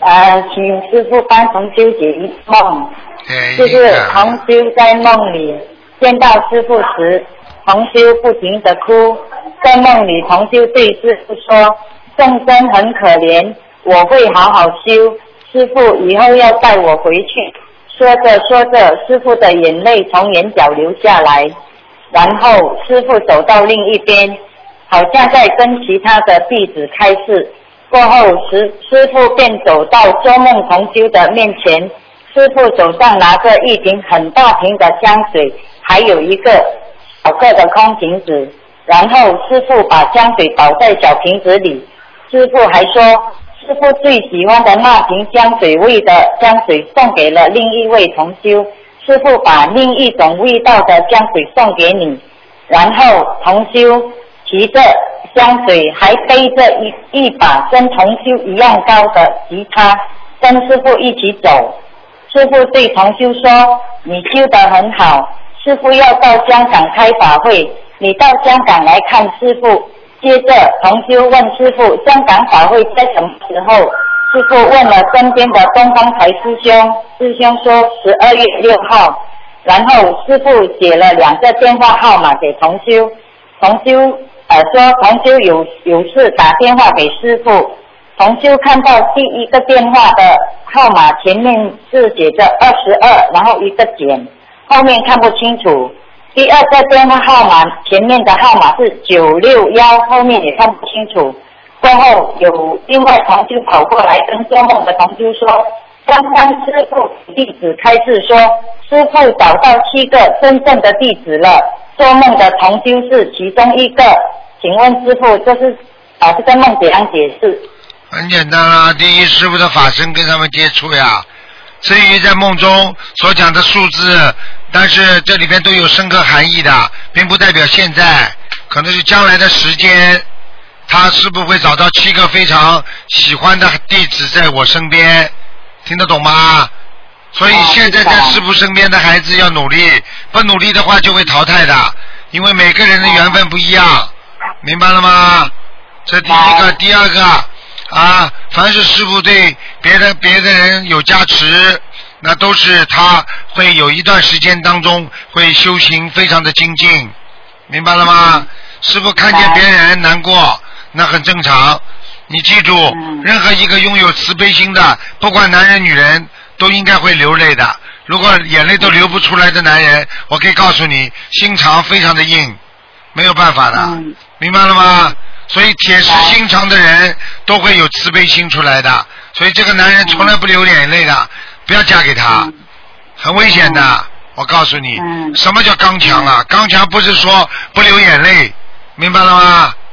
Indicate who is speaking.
Speaker 1: 请师父帮同修解梦，就是同修在梦里见到师父时，同修不停地哭，在梦里同修对师父说，众生很可怜，我会好好修，师父以后要带我回去。说着说着，师父的眼泪从眼角流下来，然后师父走到另一边，好像在跟其他的弟子开示。过后师父便走到周梦同修的面前，师父手上拿着一瓶很大瓶的香水，还有一个小个的空瓶子，然后师父把香水倒在小瓶子里。师父还说，师父最喜欢的那瓶香水味的香水送给了另一位同修，师父把另一种味道的香水送给你。然后同修提着香水，还背着一把跟同修一样高的吉他，跟师父一起走。师父对同修说，你修得很好，师父要到香港开法会，你到香港来看师父。接着同修问师父，香港法会在什么时候？师父问了身边的东方台师兄，师兄说12月6号。然后师父写了2个电话号码给同修，说同修有事打电话给师父。同修看到第一个电话的号码前面是写着22，然后一个减，后面看不清楚。第二个电话号码前面的号码是961，后面也看不清楚。过后有另外同修跑过来跟做梦的同修说，刚刚师父弟子开示说，师父找到7个真正的弟子了，做梦的同修是其中一个。请问师父，这个梦怎样解释？
Speaker 2: 很简单啦，第一，师父的法身跟他们接触呀。至于在梦中所讲的数字，但是这里边都有深刻含义的，并不代表现在，可能是将来的时间。他是不是会找到7个非常喜欢的弟子在我身边？听得懂吗？所以现在在师父身边的孩子要努力，不努力的话就会淘汰的，因为每个人的缘分不一样，明白了吗？这第一个。第二个凡是师父对别的人有加持，那都是他会有一段时间当中会修行非常的精进，明白了吗？师父看见别人难过，那很正常。你记住，任何一个拥有慈悲心的，不管男人女人，都应该会流泪的。如果眼泪都流不出来的男人，我可以告诉你，心肠非常的硬，没有办法的，明白了吗？所以铁石心肠的人都会有慈悲心出来的，所以这个男人从来不流眼泪的，不要嫁给他，很危险的。我告诉你，什么叫刚强啊？刚强不是说不流眼泪，明白了吗？